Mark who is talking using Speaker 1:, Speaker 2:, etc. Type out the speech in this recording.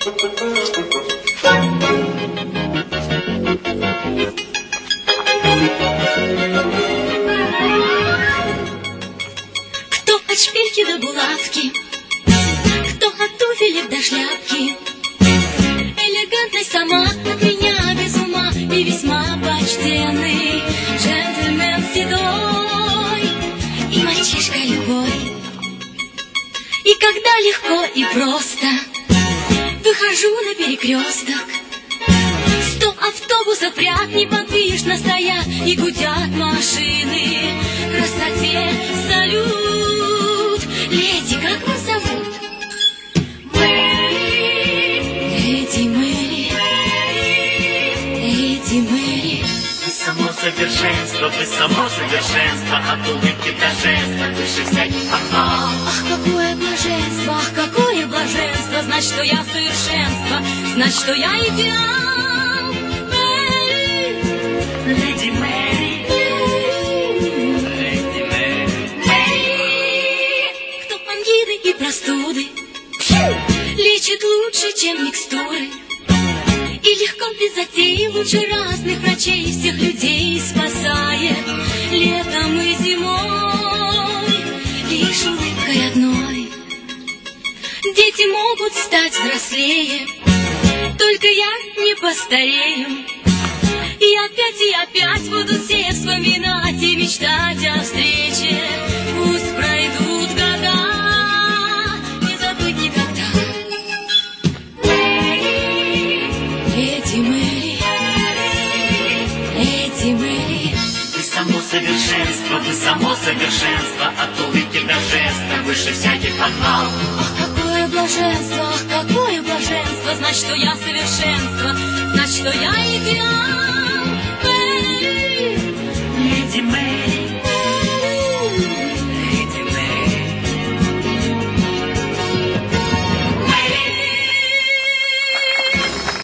Speaker 1: Кто от шпильки до булавки, кто от туфелек до шляпки. Элегантность сама от меня без ума и весьма почтенный джентльмен седой и мальчишка любой. И когда легко и просто выхожу на перекресток, 100 автобусов в ряд неподвижно стоят и гудят машины. Красоте салют. Леди, как вас зовут? Мэри. Леди Мэри. Леди Мэри.
Speaker 2: Вы само совершенство, от улыбки до жеста, выше всяких похвал.
Speaker 1: Ах, какое блаженство, ах, какое блаженство. Знать, что я совершенство, знать, что я идеал. Мэри.
Speaker 2: Леди Мэри. Леди Мэри.
Speaker 1: Мэри. Кто ангины и простуды лечит лучше, чем микстуры, и легко без затей лучше разных врачей всех людей спасает летом и зимой лишь улыбкой одной. Дети могут стать взрослее, только я не постарею. И опять буду все вспоминать и мечтать о встрече. Пусть пройдут года, не забыть никогда. Леди Мэри, Леди Мэри.
Speaker 2: Вы само совершенство, от улыбки до жеста, выше всяких похвал.
Speaker 1: Ах, какое блаженство, ах, какое блаженство. Знать, что я совершенство, знать, что я идеал.